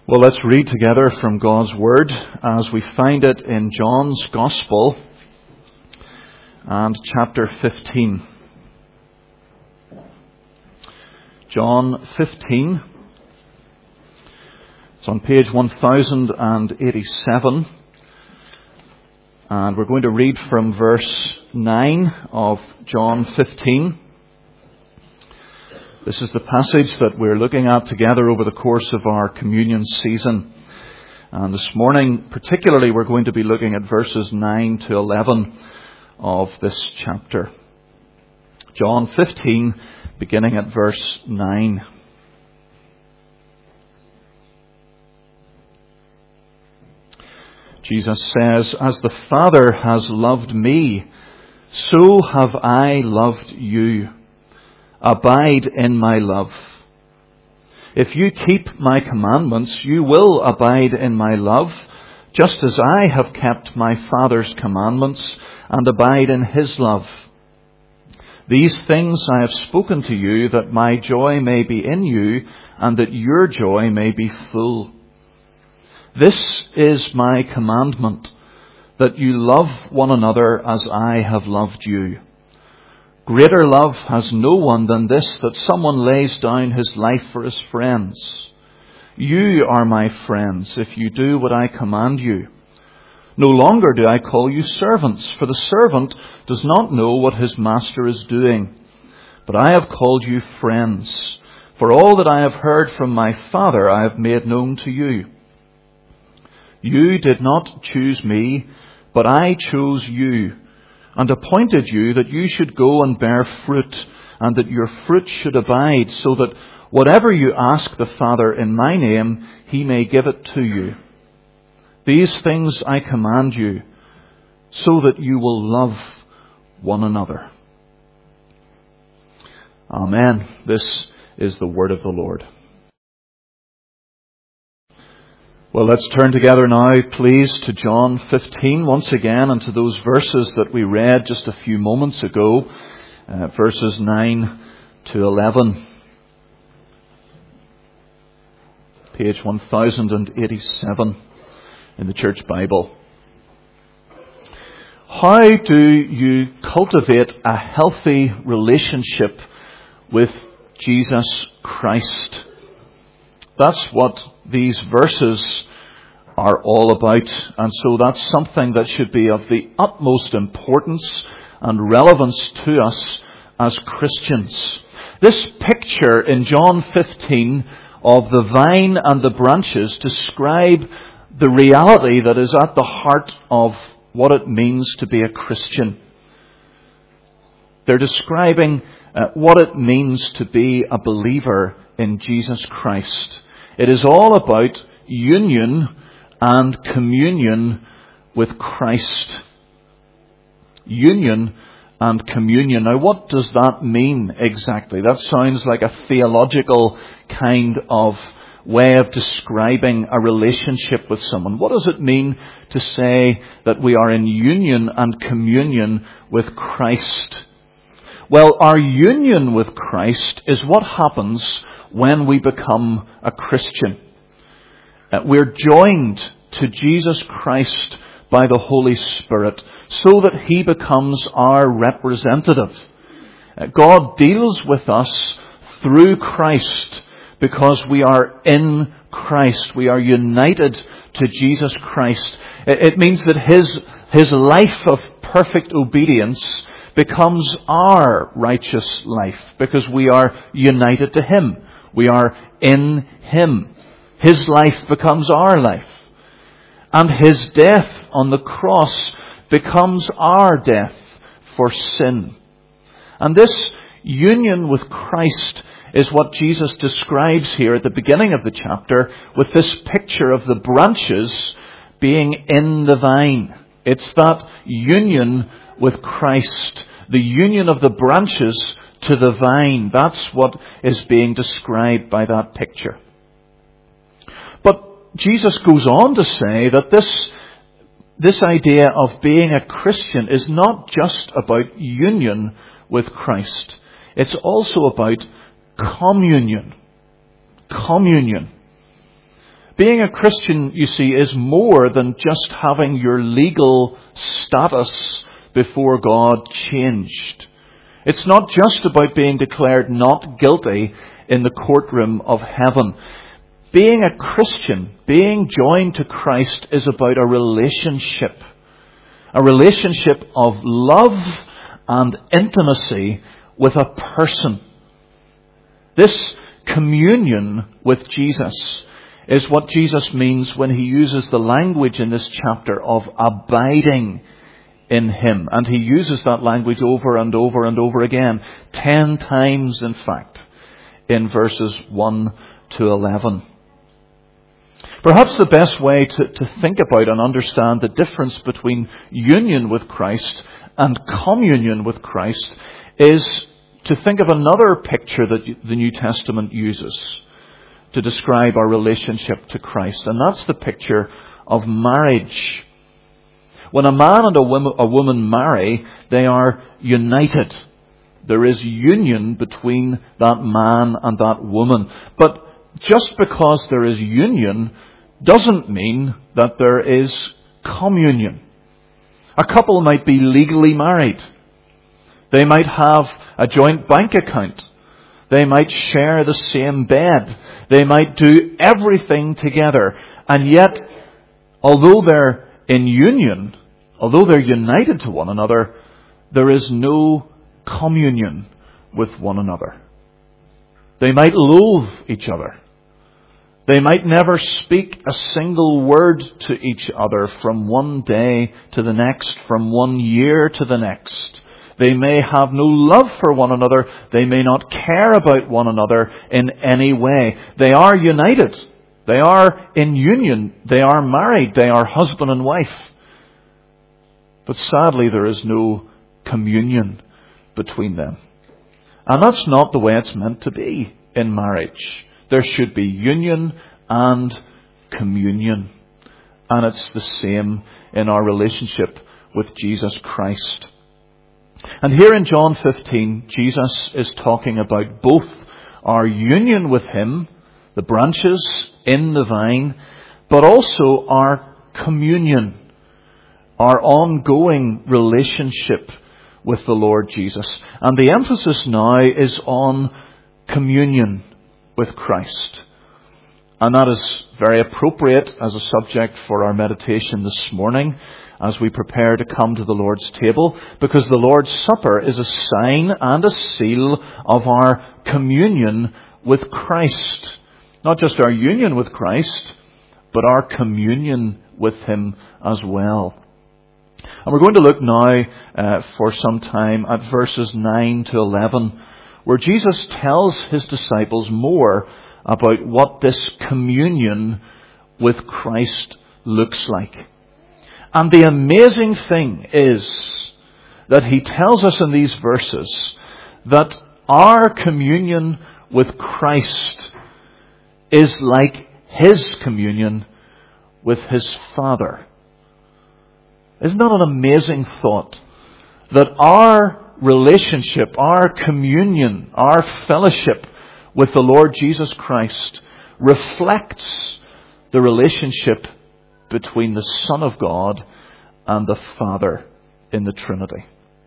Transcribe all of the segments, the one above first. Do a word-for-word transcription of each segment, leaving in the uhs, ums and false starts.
Well, let's read together from God's Word as we find it in John's Gospel and chapter fifteen. John fifteen. It's on page one thousand eighty-seven. And we're going to read from verse nine of John fifteen. This is the passage that we're looking at together over the course of our communion season. And this morning, particularly, we're going to be looking at verses nine to eleven of this chapter. John fifteen, beginning at verse nine. Jesus says, "As the Father has loved me, so have I loved you. Abide in my love. If you keep my commandments, you will abide in my love, just as I have kept my Father's commandments and abide in his love. These things I have spoken to you, that my joy may be in you, and that your joy may be full. This is my commandment, that you love one another as I have loved you. Greater love has no one than this, that someone lays down his life for his friends. You are my friends if you do what I command you. No longer do I call you servants, for the servant does not know what his master is doing. But I have called you friends, for all that I have heard from my Father I have made known to you. You did not choose me, but I chose you, and appointed you that you should go and bear fruit, and that your fruit should abide, so that whatever you ask the Father in my name, he may give it to you. These things I command you, so that you will love one another." Amen. This is the word of the Lord. Well, let's turn together now, please, to John fifteen once again, and to those verses that we read just a few moments ago, uh, verses nine to eleven. Page one thousand eighty-seven in the Church Bible. How do you cultivate a healthy relationship with Jesus Christ? That's what these verses are all about. And so that's something that should be of the utmost importance and relevance to us as Christians. This picture in John fifteen of the vine and the branches describe the reality that is at the heart of what it means to be a Christian. They're describing uh, what it means to be a believer in Jesus Christ. It is all about union and communion with Christ. Union and communion. Now, what does that mean exactly? That sounds like a theological kind of way of describing a relationship with someone. What does it mean to say that we are in union and communion with Christ? Well, our union with Christ is what happens when we become a Christian. Uh, we're joined to Jesus Christ by the Holy Spirit so that he becomes our representative. Uh, God deals with us through Christ because we are in Christ. We are united to Jesus Christ. It, it means that his, his life of perfect obedience becomes our righteous life because we are united to him. We are in him. His life becomes our life. And his death on the cross becomes our death for sin. And this union with Christ is what Jesus describes here at the beginning of the chapter with this picture of the branches being in the vine. It's that union with Christ, the union of the branches to the vine. That's what is being described by that picture. But Jesus goes on to say that this, this idea of being a Christian is not just about union with Christ. It's also about communion. Communion. Being a Christian, you see, is more than just having your legal status before God changed. It's not just about being declared not guilty in the courtroom of heaven. Being a Christian, being joined to Christ, is about a relationship. A relationship of love and intimacy with a person. This communion with Jesus is what Jesus means when he uses the language in this chapter of abiding in him. And he uses that language over and over and over again. Ten times, in fact, in verses one to eleven. Perhaps the best way to, to think about and understand the difference between union with Christ and communion with Christ is to think of another picture that the New Testament uses to describe our relationship to Christ. And that's the picture of marriage. When a man and a woman, a woman marry, they are united. There is union between that man and that woman. But just because there is union doesn't mean that there is communion. A couple might be legally married. They might have a joint bank account. They might share the same bed. They might do everything together. And yet, although they're in union, although they're united to one another, there is no communion with one another. They might loathe each other. They might never speak a single word to each other from one day to the next, from one year to the next. They may have no love for one another. They may not care about one another in any way. They are united. They are in union. They are married. They are husband and wife. But sadly, there is no communion between them. And that's not the way it's meant to be in marriage. There should be union and communion. And it's the same in our relationship with Jesus Christ. And here in John fifteen, Jesus is talking about both our union with Him, the branches in the vine, but also our communion, our ongoing relationship with the Lord Jesus. And the emphasis now is on communion with Christ. And that is very appropriate as a subject for our meditation this morning as we prepare to come to the Lord's table, because the Lord's Supper is a sign and a seal of our communion with Christ. Not just our union with Christ, but our communion with Him as well. And we're going to look now uh, for some time at verses nine to eleven, where Jesus tells His disciples more about what this communion with Christ looks like. And the amazing thing is that He tells us in these verses that our communion with Christ is like His communion with His Father. Isn't that an amazing thought? That our relationship, our communion, our fellowship with the Lord Jesus Christ reflects the relationship between the Son of God and the Father in the Trinity.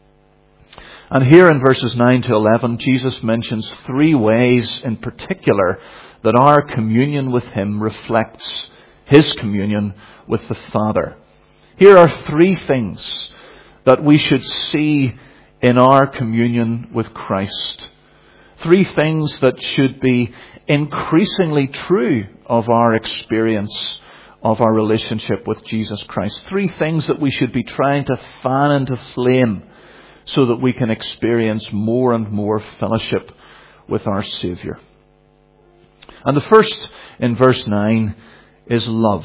And here in verses nine to eleven, Jesus mentions three ways in particular that our communion with Him reflects His communion with the Father. Here are three things that we should see in our communion with Christ. Three things that should be increasingly true of our experience of our relationship with Jesus Christ. Three things that we should be trying to fan into flame so that we can experience more and more fellowship with our Saviour. And the first in verse nine is love.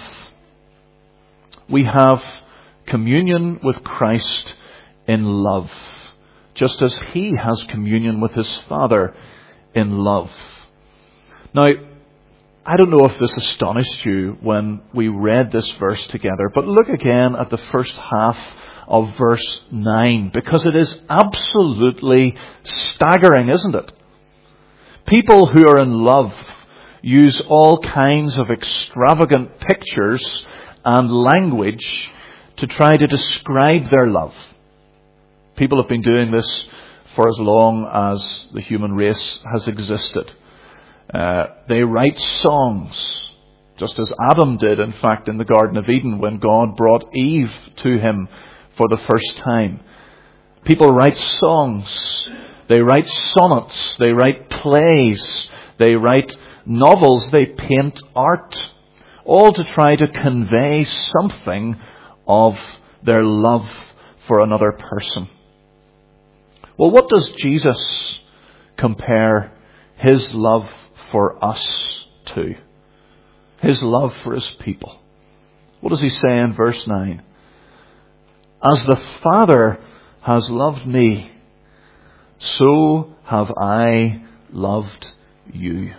We have communion with Christ in love, just as He has communion with His Father in love. Now, I don't know if this astonished you when we read this verse together, but look again at the first half of verse nine, because it is absolutely staggering, isn't it? People who are in love use all kinds of extravagant pictures and language to try to describe their love. People have been doing this for as long as the human race has existed. Uh, they write songs, just as Adam did, in fact, in the Garden of Eden when God brought Eve to him for the first time. People write songs, they write sonnets, they write plays, they write novels, they paint art, all to try to convey something of their love for another person. Well, what does Jesus compare his love for us to? His love for his people. What does he say in verse nine? As the Father has loved me, so have I loved you.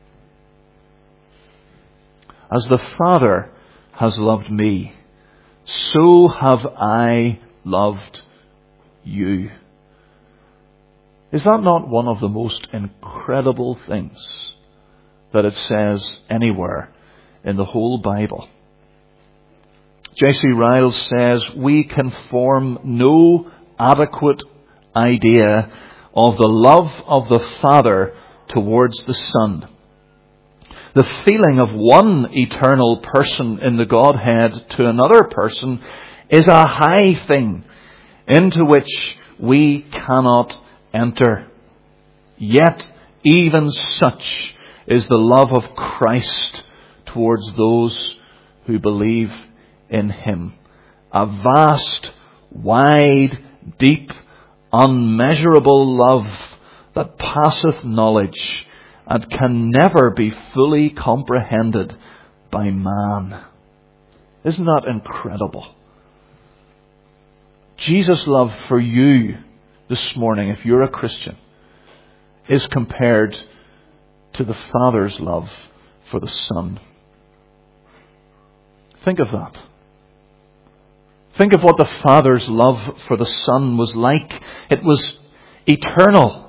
As the Father has loved me, so have I loved you. Is that not one of the most incredible things that it says anywhere in the whole Bible? J C Ryle says, we can form no adequate idea of the love of the Father towards the Son. The feeling of one eternal person in the Godhead to another person is a high thing into which we cannot enter. Yet, even such is the love of Christ towards those who believe in him. A vast, wide, deep, unmeasurable love that passeth knowledge and can never be fully comprehended by man. Isn't that incredible? Jesus' love for you this morning, if you're a Christian, is compared to the Father's love for the Son. Think of that. Think of what the Father's love for the Son was like. It was eternal.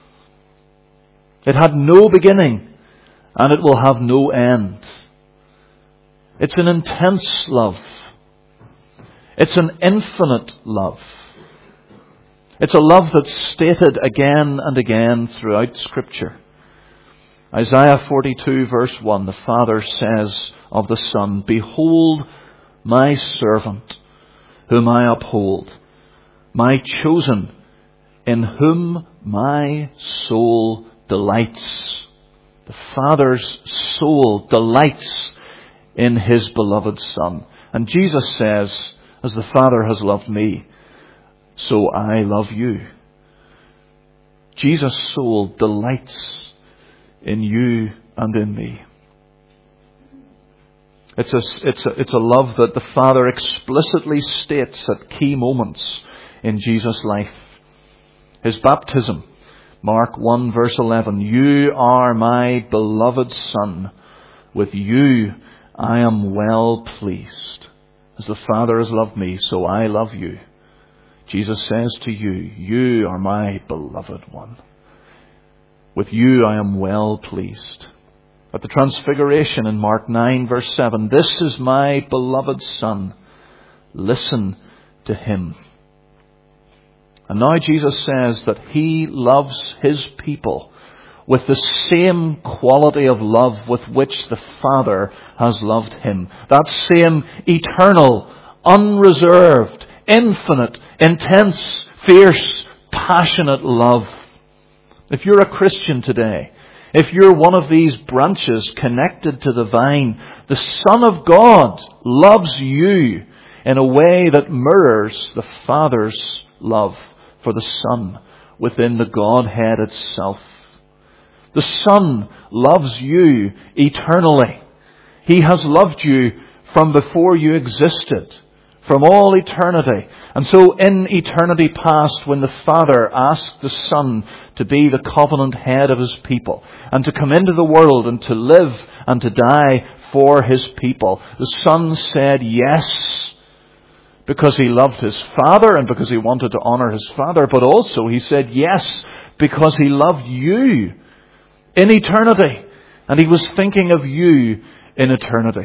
It had no beginning, and it will have no end. It's an intense love. It's an infinite love. It's a love that's stated again and again throughout Scripture. Isaiah forty-two verse one, the Father says of the Son, behold my servant, whom I uphold, my chosen, in whom my soul delights. The Father's soul delights in his beloved Son. And Jesus says, as the Father has loved me, so I love you. Jesus' soul delights in you and in me. It's a, it's a, it's a love that the Father explicitly states at key moments in Jesus' life. His baptism, Mark one verse eleven, you are my beloved Son. With you I am well pleased. As the Father has loved me, so I love you. Jesus says to you, you are my beloved one. With you I am well pleased. At the Transfiguration in Mark nine verse seven, this is my beloved Son. Listen to him. And now Jesus says that he loves his people with the same quality of love with which the Father has loved him. That same eternal, unreserved, infinite, intense, fierce, passionate love. If you're a Christian today, if you're one of these branches connected to the vine, the Son of God loves you in a way that mirrors the Father's love for the Son within the Godhead itself. The Son loves you eternally. He has loved you from before you existed, from all eternity. And so in eternity past, when the Father asked the Son to be the covenant head of his people and to come into the world and to live and to die for his people, the Son said yes, because he loved his Father and because he wanted to honor his Father, but also he said yes because he loved you in eternity And he was thinking of you in eternity.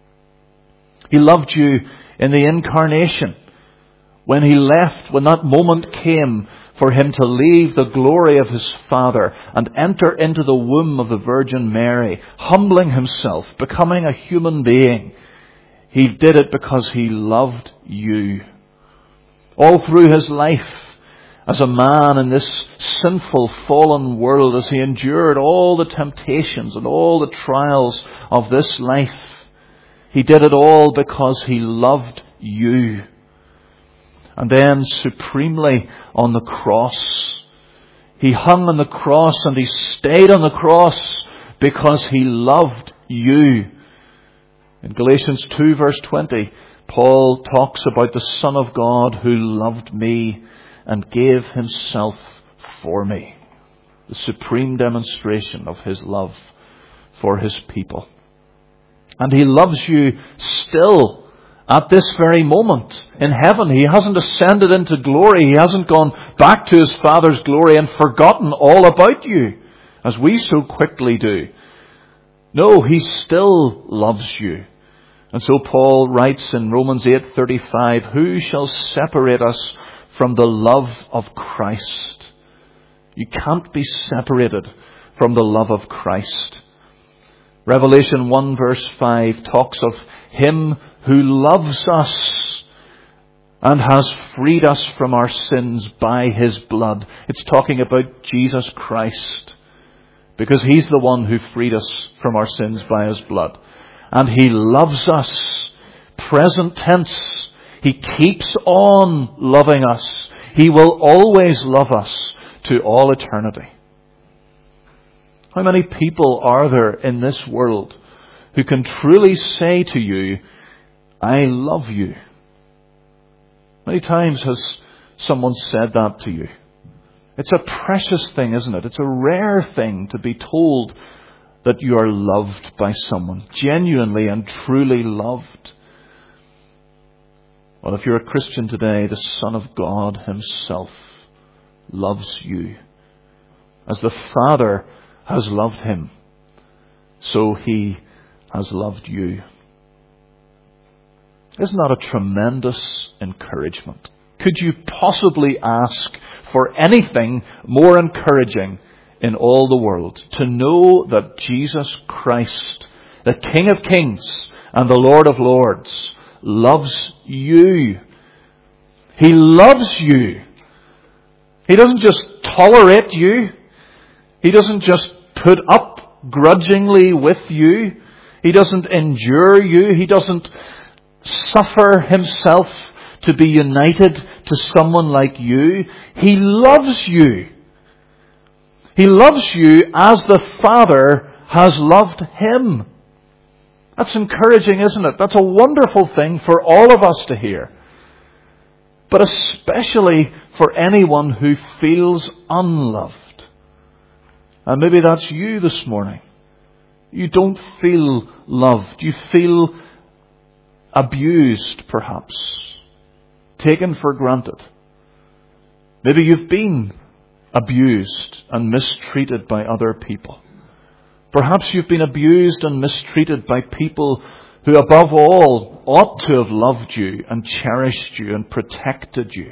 He loved you in the incarnation. When he left, when that moment came for him to leave the glory of his Father and enter into the womb of the Virgin Mary, humbling himself, becoming a human being, he did it because he loved you. All through his life, as a man in this sinful, fallen world, as he endured all the temptations and all the trials of this life, he did it all because he loved you. And then supremely on the cross, he hung on the cross and he stayed on the cross because he loved you. In Galatians two verse twenty, Paul talks about the Son of God who loved me and gave himself for me. The supreme demonstration of his love for his people. And he loves you still. At this very moment in heaven, he hasn't ascended into glory. He hasn't gone back to his Father's glory and forgotten all about you, as we so quickly do. No, he still loves you. And so Paul writes in Romans eight thirty-five, who shall separate us from the love of Christ? You can't be separated from the love of Christ. Revelation one verse five talks of him who loves us and has freed us from our sins by his blood. It's talking about Jesus Christ, because he's the one who freed us from our sins by his blood. And he loves us. Present tense. He keeps on loving us. He will always love us to all eternity. How many people are there in this world who can truly say to you, I love you? Many times has someone said that to you. It's a precious thing, isn't it? It's a rare thing to be told that you are loved by someone, genuinely and truly loved. Well, if you're a Christian today, the Son of God himself loves you. As the Father has loved him, so he has loved you. Isn't that a tremendous encouragement? Could you possibly ask for anything more encouraging in all the world? To know that Jesus Christ, the King of Kings and the Lord of Lords, loves you. He loves you. He doesn't just tolerate you. He doesn't just put up grudgingly with you. He doesn't endure you. He doesn't suffer himself to be united to someone like you. He loves you. He loves you as the Father has loved him. That's encouraging, isn't it? That's a wonderful thing for all of us to hear. But especially for anyone who feels unloved. And maybe that's you this morning. You don't feel loved. You feel abused, perhaps. Taken for granted. Maybe you've been abused and mistreated by other people. Perhaps you've been abused and mistreated by people who above all ought to have loved you and cherished you and protected you.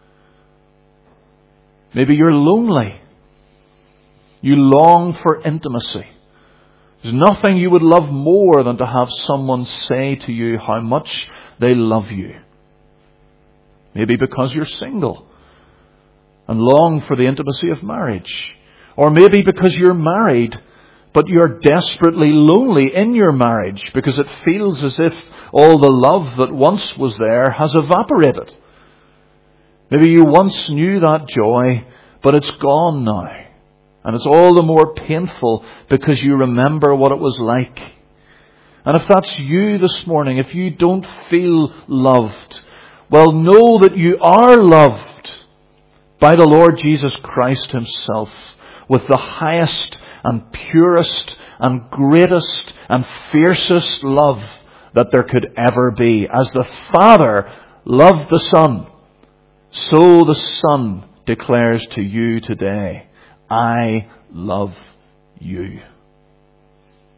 Maybe you're lonely. You long for intimacy. There's nothing you would love more than to have someone say to you how much they love you. Maybe because you're single and long for the intimacy of marriage. Or maybe because you're married, but you're desperately lonely in your marriage because it feels as if all the love that once was there has evaporated. Maybe you once knew that joy, but it's gone now. And it's all the more painful because you remember what it was like. And if that's you this morning, if you don't feel loved, well, know that you are loved by the Lord Jesus Christ himself with the highest and purest and greatest and fiercest love that there could ever be. As the Father loved the Son, so the Son declares to you today, I love you.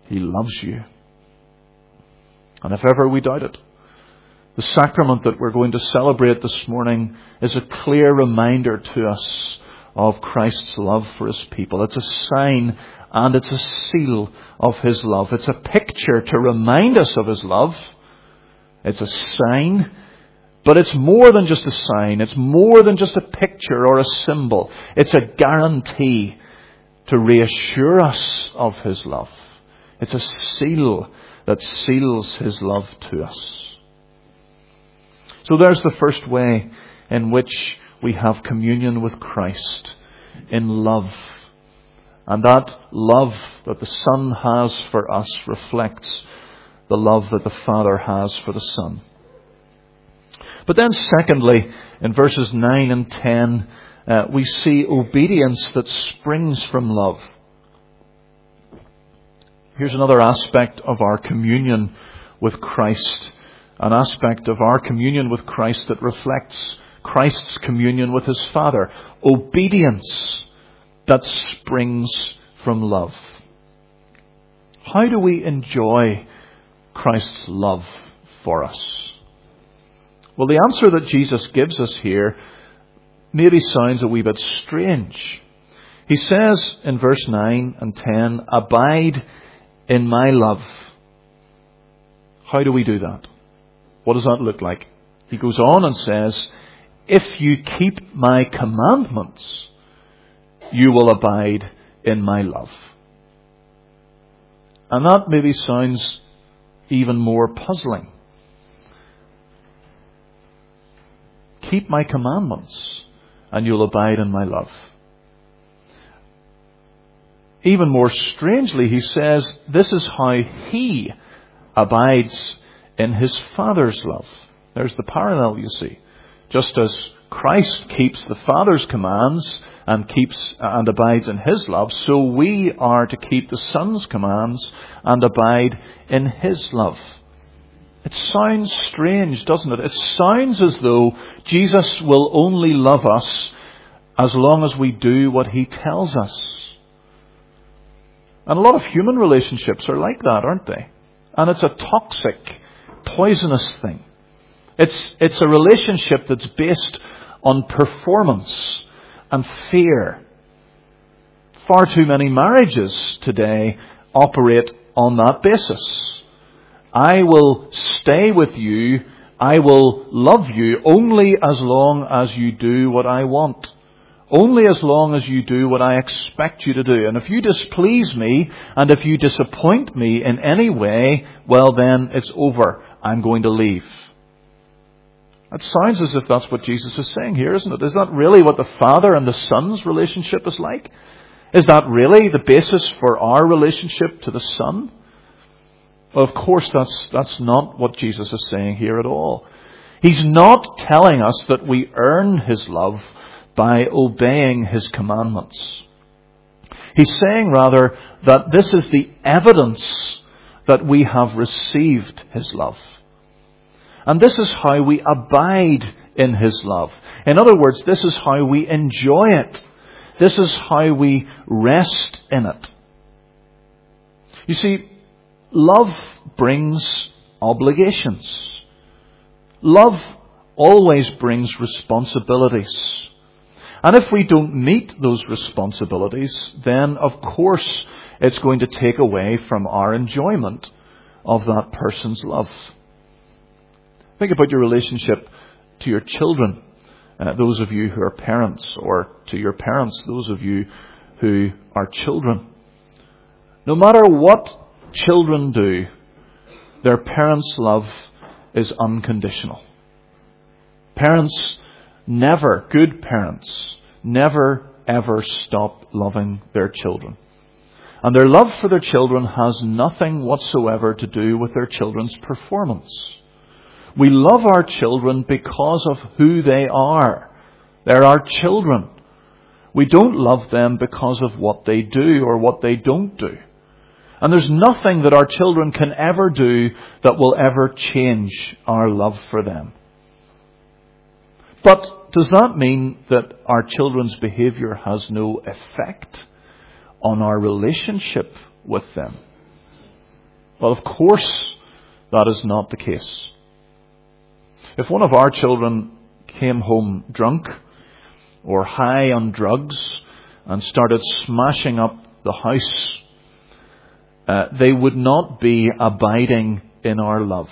He loves you. And if ever we doubt it, the sacrament that we're going to celebrate this morning is a clear reminder to us of Christ's love for His people. It's a sign and it's a seal of His love. It's a picture to remind us of His love. It's a sign, but it's more than just a sign. It's more than just a picture or a symbol. It's a guarantee to reassure us of His love. It's a seal that seals His love to us. So there's the first way in which we have communion with Christ, in love. And that love that the Son has for us reflects the love that the Father has for the Son. But then secondly, in verses nine and ten, uh, we see obedience that springs from love. Here's another aspect of our communion with Christ. An aspect of our communion with Christ that reflects Christ's communion with His Father. Obedience that springs from love. How do we enjoy Christ's love for us? Well, the answer that Jesus gives us here maybe sounds a wee bit strange. He says in verse nine and ten, abide in my love. How do we do that? What does that look like? He goes on and says, if you keep my commandments, you will abide in my love. And that maybe sounds even more puzzling. Keep my commandments and you'll abide in my love. Even more strangely, he says, this is how He abides in His Father's love. There's the parallel, you see. Just as Christ keeps the Father's commands and keeps and abides in His love, so we are to keep the Son's commands and abide in His love. It sounds strange, doesn't it? It sounds as though Jesus will only love us as long as we do what He tells us. And a lot of human relationships are like that, aren't they? And it's a toxic, poisonous thing. It's, it's a relationship that's based on performance and fear. Far too many marriages today operate on that basis. I will stay with you, I will love you only as long as you do what I want. Only as long as you do what I expect you to do. And if you displease me, and if you disappoint me in any way, well then it's over. I'm going to leave. It sounds as if that's what Jesus is saying here, isn't it? Is that really what the Father and the Son's relationship is like? Is that really the basis for our relationship to the Son? Well, of course, that's, that's not what Jesus is saying here at all. He's not telling us that we earn His love by obeying His commandments. He's saying rather that this is the evidence that we have received His love. And this is how we abide in His love. In other words, this is how we enjoy it. This is how we rest in it. You see, love brings obligations. Love always brings responsibilities. And if we don't meet those responsibilities, then of course it's going to take away from our enjoyment of that person's love. Think about your relationship to your children, uh, those of you who are parents, or to your parents, those of you who are children. No matter what children do, their parents' love is unconditional. Parents never, good parents, never ever stop loving their children. And their love for their children has nothing whatsoever to do with their children's performance. We love our children because of who they are. They're our children. We don't love them because of what they do or what they don't do. And there's nothing that our children can ever do that will ever change our love for them. But does that mean that our children's behaviour has no effect on our relationship with them? Well, of course, that is not the case. If one of our children came home drunk or high on drugs and started smashing up the house, uh, they would not be abiding in our love.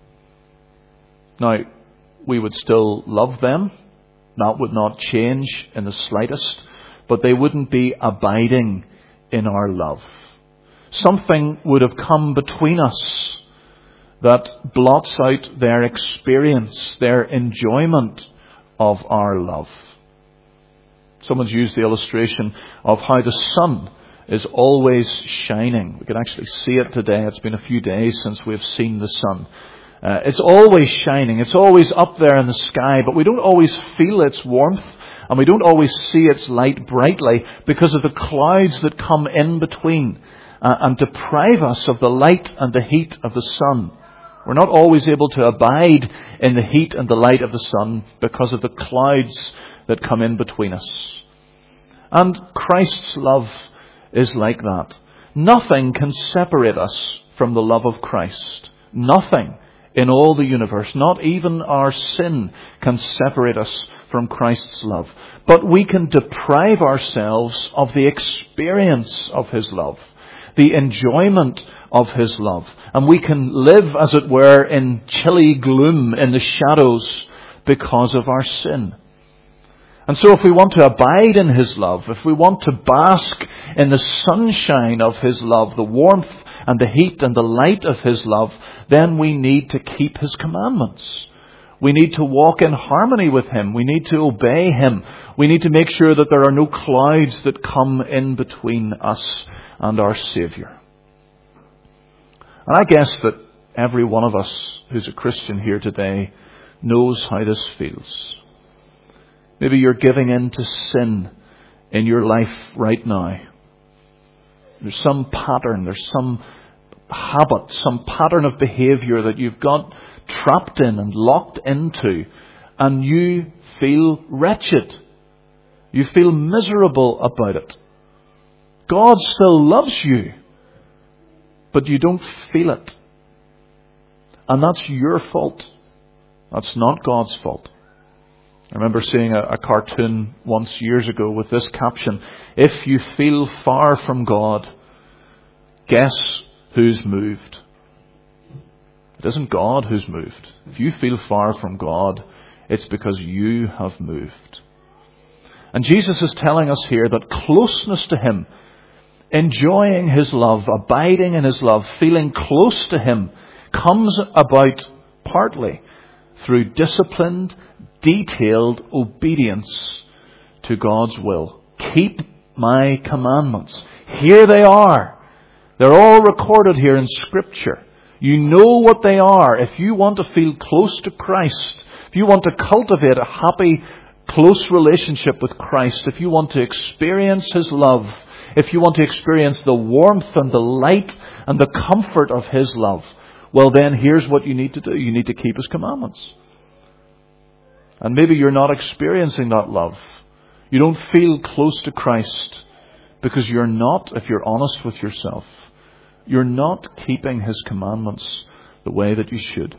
Now, we would still love them. That would not change in the slightest, but they wouldn't be abiding in our love. Something would have come between us that blots out their experience, their enjoyment of our love. Someone's used the illustration of how the sun is always shining. We can actually see it today. It's been a few days since we've seen the sun. Uh, it's always shining. It's always up there in the sky, but we don't always feel its warmth, and we don't always see its light brightly because of the clouds that come in between uh, and deprive us of the light and the heat of the sun. We're not always able to abide in the heat and the light of the sun because of the clouds that come in between us. And Christ's love is like that. Nothing can separate us from the love of Christ. Nothing in all the universe, not even our sin, can separate us from Christ's love. But we can deprive ourselves of the experience of His love, the enjoyment of His love. And we can live, as it were, in chilly gloom, in the shadows, because of our sin. And so if we want to abide in His love, if we want to bask in the sunshine of His love, the warmth and the heat and the light of His love, then we need to keep His commandments. We need to walk in harmony with Him. We need to obey Him. We need to make sure that there are no clouds that come in between us and our Saviour. And I guess that every one of us who's a Christian here today knows how this feels. Maybe you're giving in to sin in your life right now. There's some pattern, there's some habit, some pattern of behaviour that you've got trapped in and locked into, and you feel wretched. You feel miserable about it. God still loves you, but you don't feel it. And that's your fault. That's not God's fault. I remember seeing a, a cartoon once years ago with this caption: if you feel far from God, guess who's moved? It isn't God who's moved. If you feel far from God, it's because you have moved. And Jesus is telling us here that closeness to Him, enjoying His love, abiding in His love, feeling close to Him, comes about partly through disciplined, detailed obedience to God's will. Keep my commandments. Here they are. They're all recorded here in Scripture. You know what they are. If you want to feel close to Christ, if you want to cultivate a happy, close relationship with Christ, if you want to experience His love, if you want to experience the warmth and the light and the comfort of His love, well then here's what you need to do. You need to keep His commandments. And maybe you're not experiencing that love. You don't feel close to Christ because you're not, if you're honest with yourself, you're not keeping His commandments the way that you should.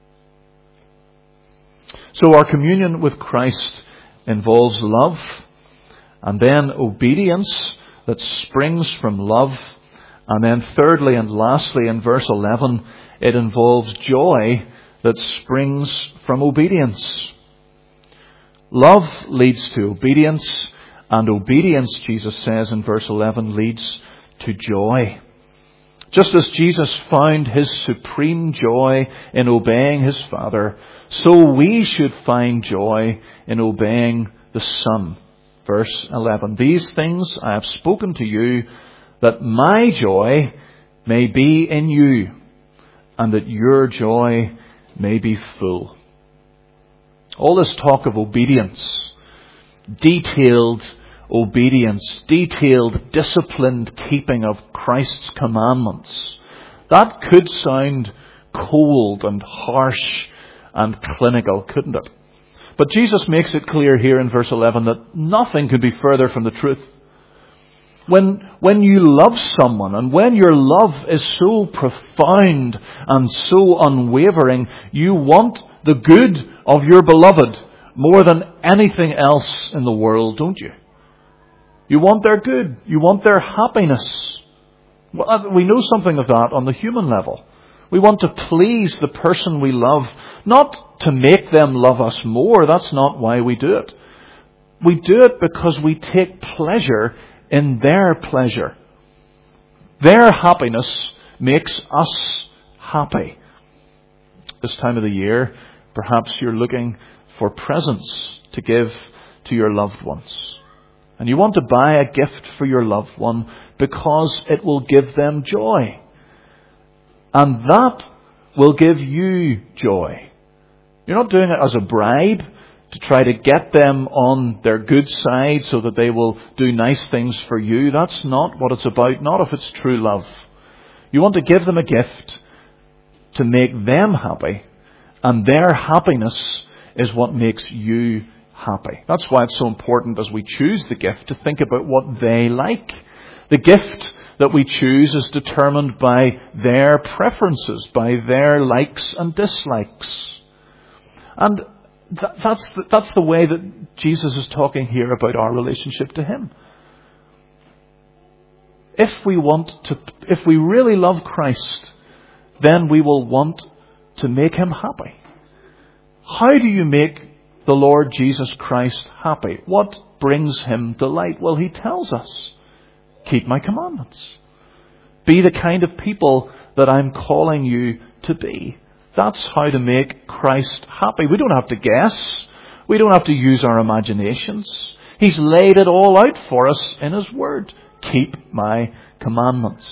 So our communion with Christ involves love, and then obedience that springs from love, and then thirdly and lastly in verse eleven, it involves joy that springs from obedience. Love leads to obedience, and obedience, Jesus says in verse eleven, leads to joy. Just as Jesus found His supreme joy in obeying His Father, so we should find joy in obeying the Son. Verse eleven, these things I have spoken to you, that my joy may be in you, and that your joy may be full. All this talk of obedience, detailed obedience, detailed, disciplined keeping of Christ's commandments, that could sound cold and harsh and clinical, couldn't it? But Jesus makes it clear here in verse eleven that nothing could be further from the truth. When, when you love someone, and when your love is so profound and so unwavering, you want the good of your beloved more than anything else in the world, don't you? You want their good. You want their happiness. Well, we know something of that on the human level. We want to please the person we love, not to make them love us more. That's not why we do it. We do it because we take pleasure in their pleasure. Their happiness makes us happy. This time of the year, perhaps you're looking for presents to give to your loved ones. And you want to buy a gift for your loved one because it will give them joy. And that will give you joy. You're not doing it as a bribe to try to get them on their good side so that they will do nice things for you. That's not what it's about, not if it's true love. You want to give them a gift to make them happy, and their happiness is what makes you happy. That's why it's so important as we choose the gift to think about what they like. The gift that we choose is determined by their preferences, by their likes and dislikes. And th- that's, the, that's the way that Jesus is talking here about our relationship to Him. If we want to, if we really love Christ, then we will want to make Him happy. How do you make the Lord Jesus Christ happy? What brings Him delight? Well, He tells us, keep my commandments. Be the kind of people that I'm calling you to be. That's how to make Christ happy. We don't have to guess. We don't have to use our imaginations. He's laid it all out for us in His Word. Keep my commandments.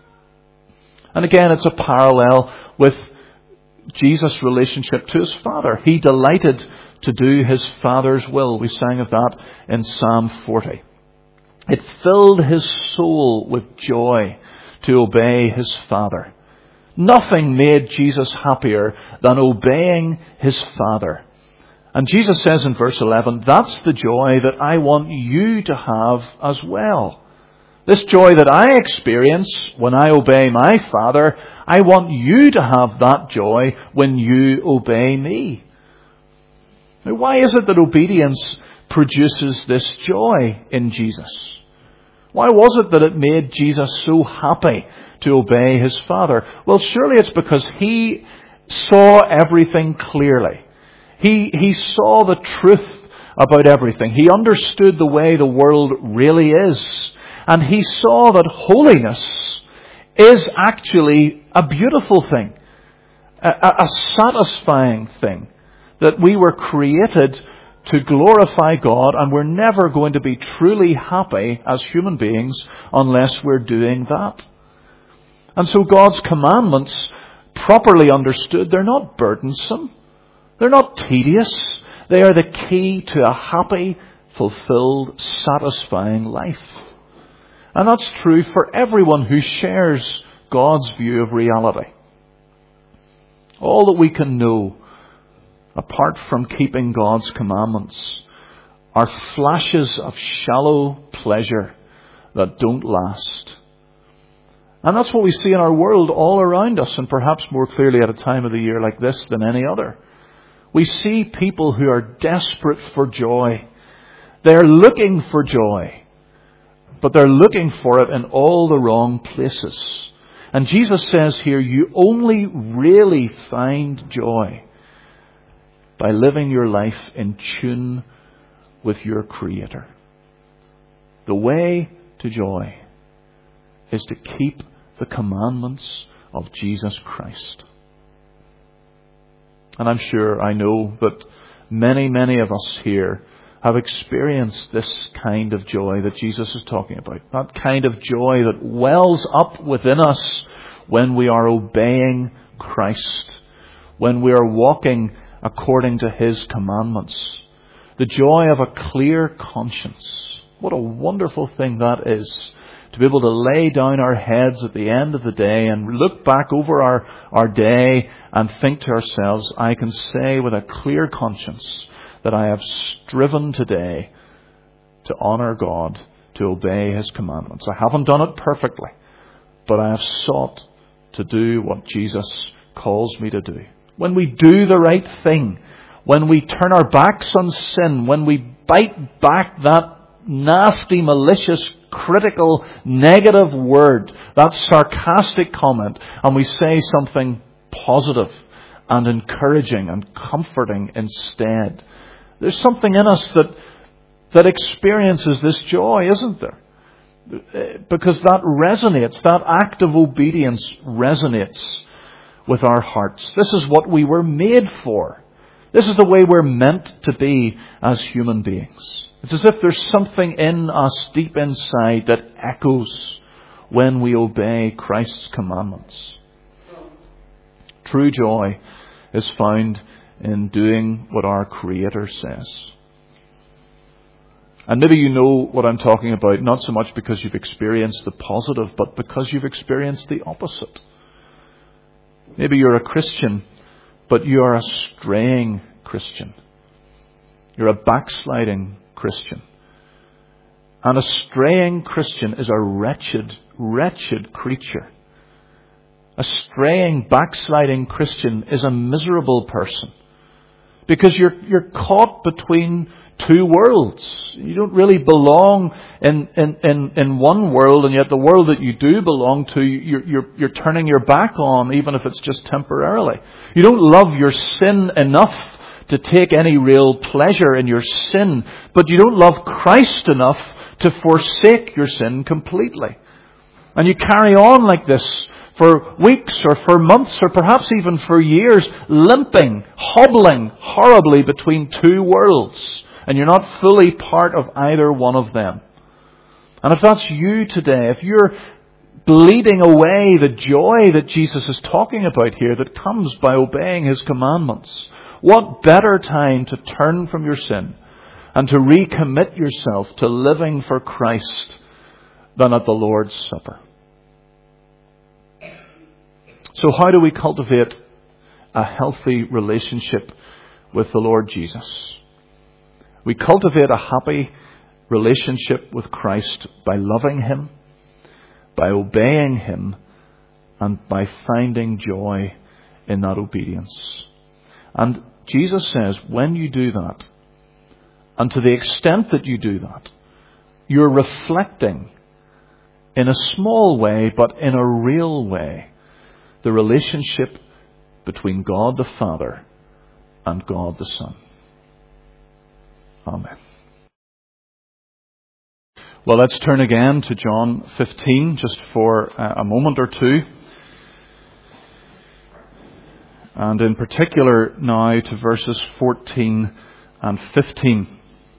And again, it's a parallel with Jesus' relationship to His Father. He delighted to do His Father's will. We sang of that in Psalm forty. It filled His soul with joy to obey His Father. Nothing made Jesus happier than obeying His Father. And Jesus says in verse eleven, that's the joy that I want you to have as well. This joy that I experience when I obey my Father, I want you to have that joy when you obey me. Now, why is it that obedience produces this joy in Jesus? Why was it that it made Jesus so happy to obey His Father? Well, surely it's because He saw everything clearly. He, he saw the truth about everything. He understood the way the world really is. And He saw that holiness is actually a beautiful thing, a, a satisfying thing, that we were created to glorify God, and we're never going to be truly happy as human beings unless we're doing that. And so God's commandments, properly understood, they're not burdensome. They're not tedious. They are the key to a happy, fulfilled, satisfying life. And that's true for everyone who shares God's view of reality. All that we can know, apart from keeping God's commandments, are flashes of shallow pleasure that don't last. And that's what we see in our world all around us, and perhaps more clearly at a time of the year like this than any other. We see people who are desperate for joy. They're looking for joy, but they're looking for it in all the wrong places. And Jesus says here, you only really find joy by living your life in tune with your Creator. The way to joy is to keep the commandments of Jesus Christ. And I'm sure, I know that many, many of us here have experienced this kind of joy that Jesus is talking about. That kind of joy that wells up within us when we are obeying Christ, when we are walking according to His commandments. The joy of a clear conscience. What a wonderful thing that is, to be able to lay down our heads at the end of the day and look back over our, our day and think to ourselves, I can say with a clear conscience that I have striven today to honour God, to obey His commandments. I haven't done it perfectly, but I have sought to do what Jesus calls me to do. When we do the right thing, when we turn our backs on sin, when we bite back that nasty, malicious, critical, negative word, that sarcastic comment, and we say something positive and encouraging and comforting instead, there's something in us that that experiences this joy, isn't there? Because that resonates, that act of obedience resonates with our hearts. This is what we were made for. This is the way we're meant to be as human beings. It's as if there's something in us deep inside that echoes when we obey Christ's commandments. True joy is found in doing what our Creator says. And maybe you know what I'm talking about, not so much because you've experienced the positive, but because you've experienced the opposite. Maybe you're a Christian, but you are a straying Christian. You're a backsliding Christian. And a straying Christian is a wretched, wretched creature. A straying, backsliding Christian is a miserable person. Because you're you're caught between two worlds. You don't really belong in, in, in, in one world, and yet the world that you do belong to, you're, you're, you're turning your back on, even if it's just temporarily. You don't love your sin enough to take any real pleasure in your sin, but you don't love Christ enough to forsake your sin completely. And you carry on like this for weeks or for months or perhaps even for years, limping, hobbling horribly between two worlds. And you're not fully part of either one of them. And if that's you today, if you're bleeding away the joy that Jesus is talking about here that comes by obeying His commandments, what better time to turn from your sin and to recommit yourself to living for Christ than at the Lord's Supper? So how do we cultivate a healthy relationship with the Lord Jesus? We cultivate a happy relationship with Christ by loving Him, by obeying Him, and by finding joy in that obedience. And Jesus says, when you do that, and to the extent that you do that, you're reflecting in a small way, but in a real way, the relationship between God the Father and God the Son. Amen. Well, let's turn again to John fifteen, just for a moment or two. And in particular now to verses fourteen and fifteen.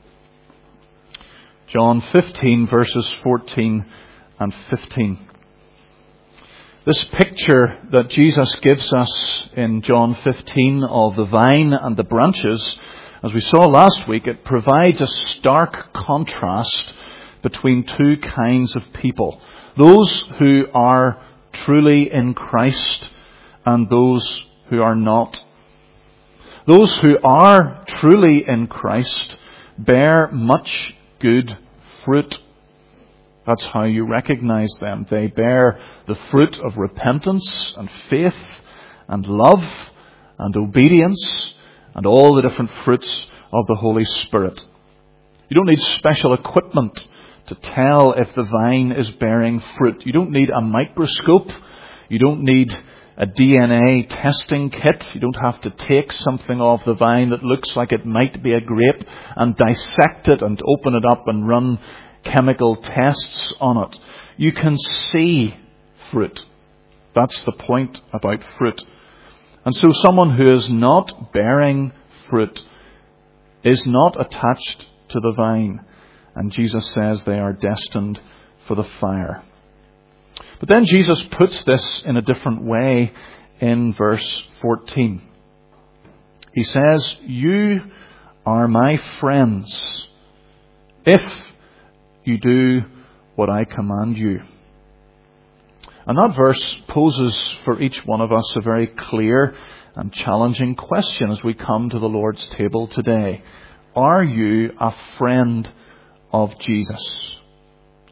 John fifteen, verses fourteen and fifteen. This picture that Jesus gives us in John fifteen of the vine and the branches, as we saw last week, it provides a stark contrast between two kinds of people. Those who are truly in Christ and those who are not. Those who are truly in Christ bear much good fruit. That's how you recognize them. They bear the fruit of repentance and faith and love and obedience and all the different fruits of the Holy Spirit. You don't need special equipment to tell if the vine is bearing fruit. You don't need a microscope. You don't need a D N A testing kit. You don't have to take something off the vine that looks like it might be a grape and dissect it and open it up and run chemical tests on it. You can see fruit. That's the point about fruit. And so someone who is not bearing fruit is not attached to the vine. And Jesus says they are destined for the fire. But then Jesus puts this in a different way in verse fourteen. He says, "You are my friends if you do what I command you." And that verse poses for each one of us a very clear and challenging question as we come to the Lord's table today. Are you a friend of Jesus?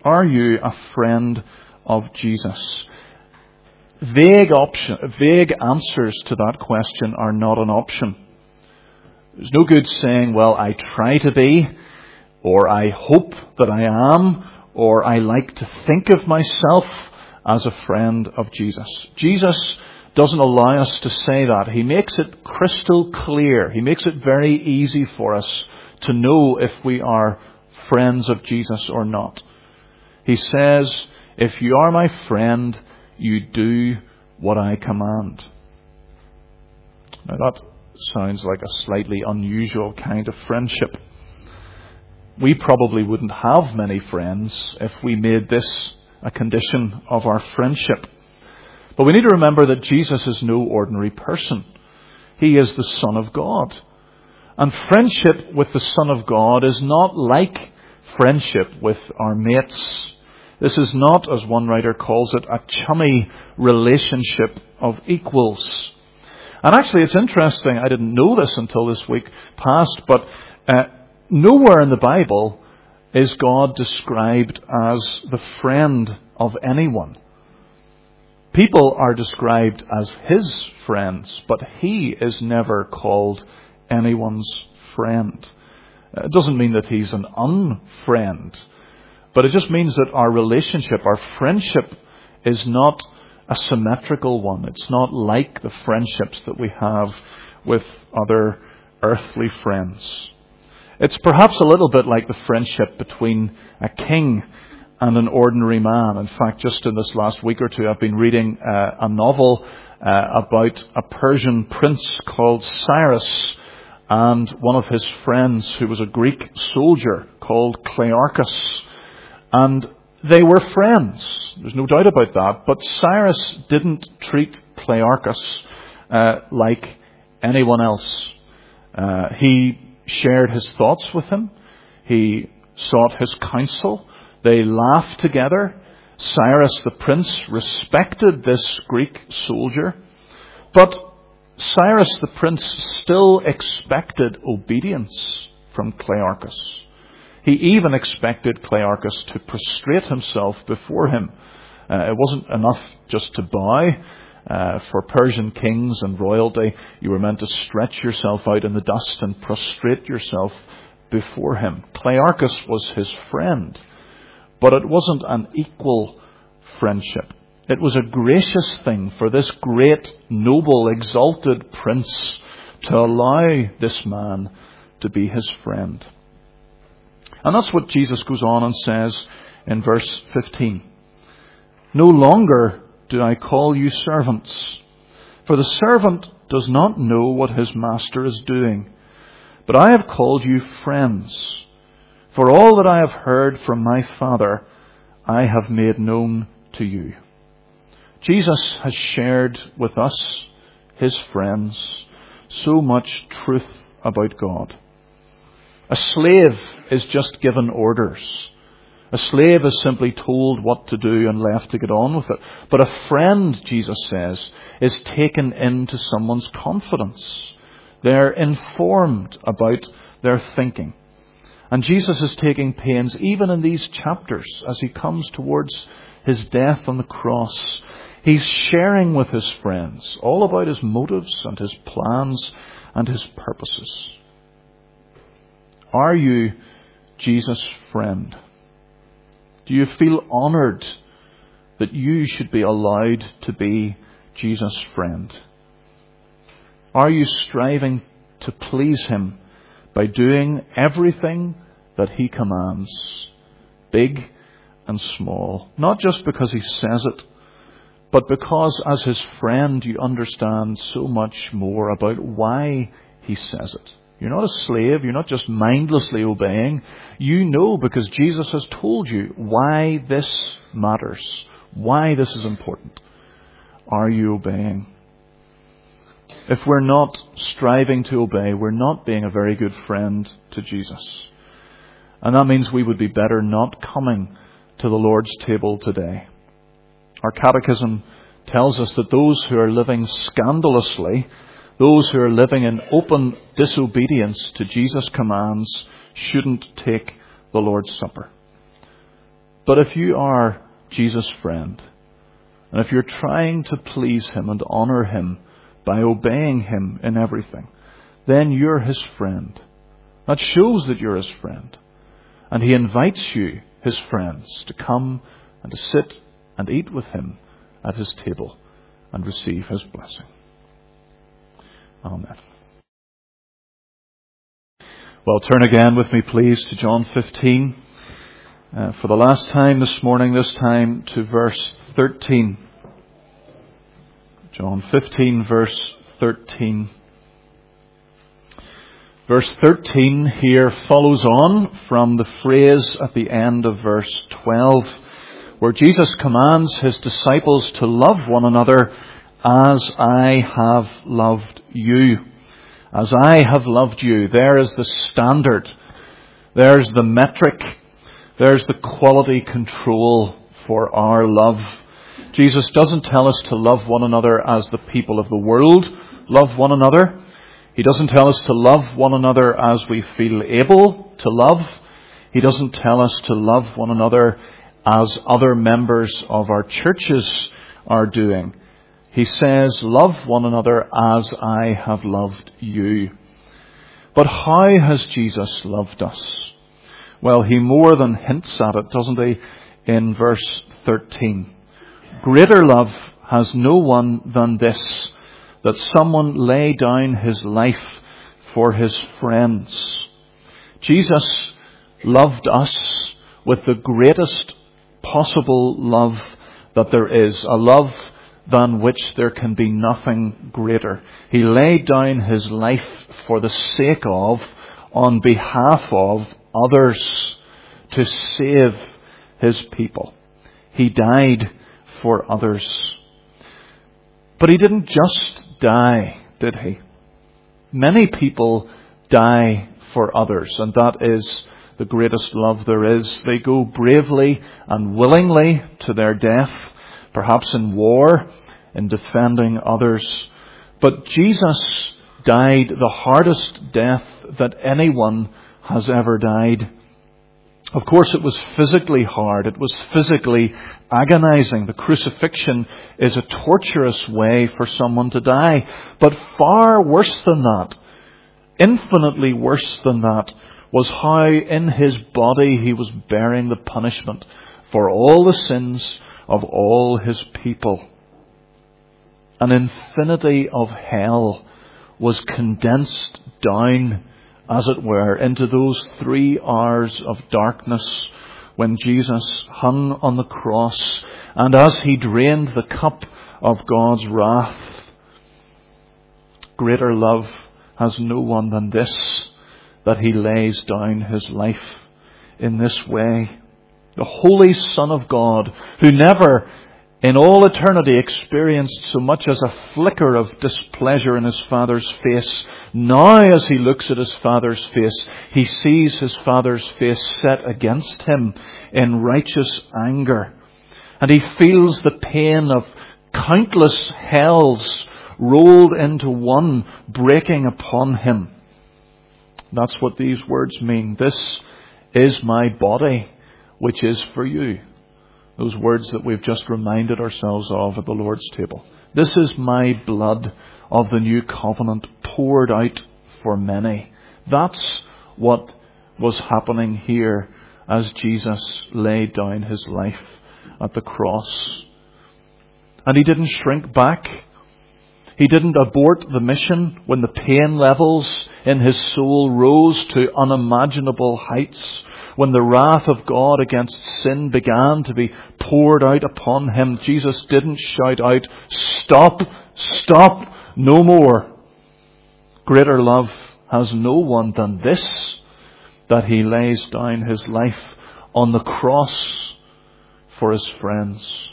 Are you a friend of Jesus? Vague option, vague answers to that question are not an option. There's no good saying, well, I try to be, or I hope that I am, or I like to think of myself as a friend of Jesus. Jesus doesn't allow us to say that. He makes it crystal clear. He makes it very easy for us to know if we are friends of Jesus or not. He says, if you are my friend, you do what I command. Now that sounds like a slightly unusual kind of friendship. We probably wouldn't have many friends if we made this a condition of our friendship. But we need to remember that Jesus is no ordinary person. He is the Son of God. And friendship with the Son of God is not like friendship with our mates. This is not, as one writer calls it, a chummy relationship of equals. And actually it's interesting, I didn't know this until this week past, but uh, nowhere in the Bible is God described as the friend of anyone. People are described as his friends, but he is never called anyone's friend. It doesn't mean that he's an unfriend, but it just means that our relationship, our friendship, is not a symmetrical one. It's not like the friendships that we have with other earthly friends. It's perhaps a little bit like the friendship between a king and an ordinary man. In fact, just in this last week or two, I've been reading uh, a novel uh, about a Persian prince called Cyrus and one of his friends who was a Greek soldier called Clearchus. And they were friends. There's no doubt about that. But Cyrus didn't treat Clearchus uh, like anyone else. Uh, he shared his thoughts with him. He sought his counsel. They laughed together. Cyrus the prince respected this Greek soldier. But Cyrus the prince still expected obedience from Clearchus. He even expected Clearchus to prostrate himself before him. Uh, it wasn't enough just to bow. Uh, for Persian kings and royalty, you were meant to stretch yourself out in the dust and prostrate yourself before him. Clearchus was his friend, but it wasn't an equal friendship. It was a gracious thing for this great, noble, exalted prince to allow this man to be his friend. And that's what Jesus goes on and says in verse fifteen. No longer do I call you servants, for the servant does not know what his master is doing. But I have called you friends, for all that I have heard from my Father, I have made known to you. Jesus has shared with us, his friends, so much truth about God. A slave is just given orders. A slave is simply told what to do and left to get on with it. But a friend, Jesus says, is taken into someone's confidence. They're informed about their thinking. And Jesus is taking pains, even in these chapters, as he comes towards his death on the cross. He's sharing with his friends all about his motives and his plans and his purposes. Are you Jesus' friend? Do you feel honoured that you should be allowed to be Jesus' friend? Are you striving to please him by doing everything that he commands, big and small? Not just because he says it, but because as his friend you understand so much more about why he says it. You're not a slave. You're not just mindlessly obeying. You know, because Jesus has told you why this matters, why this is important. Are you obeying? If we're not striving to obey, we're not being a very good friend to Jesus. And that means we would be better not coming to the Lord's table today. Our catechism tells us that those who are living scandalously, those who are living in open disobedience to Jesus' commands, shouldn't take the Lord's Supper. But if you are Jesus' friend, and if you're trying to please him and honor him by obeying him in everything, then you're his friend. That shows that you're his friend. And he invites you, his friends, to come and to sit and eat with him at his table and receive his blessing. Amen. Well, turn again with me, please, to John fifteen. Uh, for the last time this morning, this time to verse thirteen. John fifteen, verse thirteen. Verse thirteen here follows on from the phrase at the end of verse twelve, where Jesus commands his disciples to love one another as I have loved you. As I have loved you. There is the standard. There's the metric. There's the quality control for our love. Jesus doesn't tell us to love one another as the people of the world love one another. He doesn't tell us to love one another as we feel able to love. He doesn't tell us to love one another as other members of our churches are doing. He says, love one another as I have loved you. But how has Jesus loved us? Well, he more than hints at it, doesn't he, in verse thirteen. Greater love has no one than this, that someone lay down his life for his friends. Jesus loved us with the greatest possible love that there is, a love than which there can be nothing greater. He laid down his life for the sake of, on behalf of others, to save his people. He died for others. But he didn't just die, did he? Many people die for others, and that is the greatest love there is. They go bravely and willingly to their death, perhaps in war, in defending others. But Jesus died the hardest death that anyone has ever died. Of course, it was physically hard. It was physically agonizing. The crucifixion is a torturous way for someone to die. But far worse than that, infinitely worse than that, was how in his body he was bearing the punishment for all the sins of all his people. An infinity of hell was condensed down, as it were, into those three hours of darkness when Jesus hung on the cross, and as he drained the cup of God's wrath. Greater love has no one than this, that he lays down his life in this way. The Holy Son of God, who never in all eternity experienced so much as a flicker of displeasure in his Father's face, now as he looks at his Father's face, he sees his Father's face set against him in righteous anger. And he feels the pain of countless hells rolled into one, breaking upon him. That's what these words mean. This is my body, which is for you. Those words that we've just reminded ourselves of at the Lord's table. This is my blood of the new covenant poured out for many. That's what was happening here as Jesus laid down his life at the cross. And he didn't shrink back. He didn't abort the mission when the pain levels in his soul rose to unimaginable heights. When the wrath of God against sin began to be poured out upon him, Jesus didn't shout out, "Stop, stop, no more." Greater love has no one than this, that he lays down his life on the cross for his friends.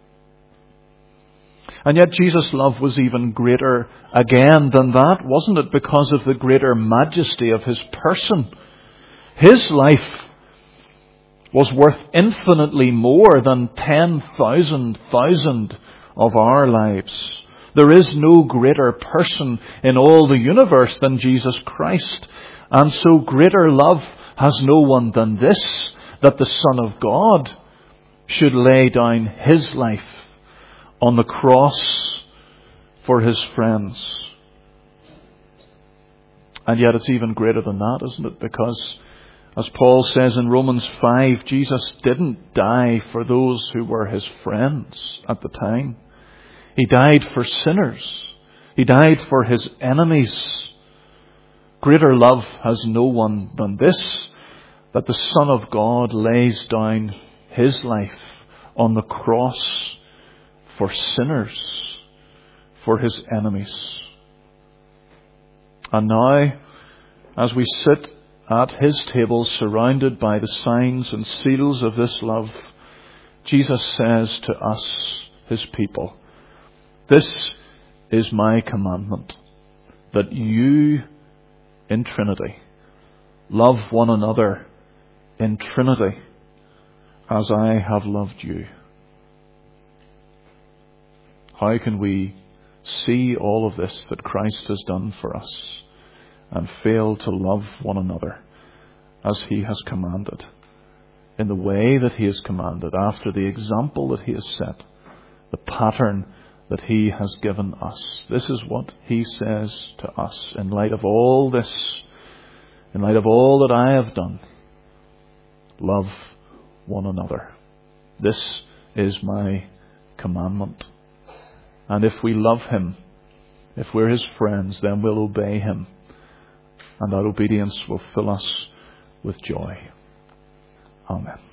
And yet Jesus' love was even greater again than that, wasn't it? Because of the greater majesty of his person. His life was worth infinitely more than ten thousand thousand of our lives. There is no greater person in all the universe than Jesus Christ. And so greater love has no one than this, that the Son of God should lay down his life on the cross for his friends. And yet it's even greater than that, isn't it? Because, as Paul says in Romans five, Jesus didn't die for those who were his friends at the time. He died for sinners. He died for his enemies. Greater love has no one than this, that the Son of God lays down his life on the cross for sinners, for his enemies. And now, as we sit at his table surrounded by the signs and seals of this love, Jesus says to us, his people, "This is my commandment, that you in Trinity love one another in Trinity as I have loved you." How can we see all of this that Christ has done for us and fail to love one another as he has commanded, in the way that he has commanded, after the example that he has set, the pattern that he has given us? This is what he says to us in light of all this, in light of all that I have done. Love one another. This is my commandment. And if we love him, if we're his friends, then we'll obey him. And that obedience will fill us with joy. Amen.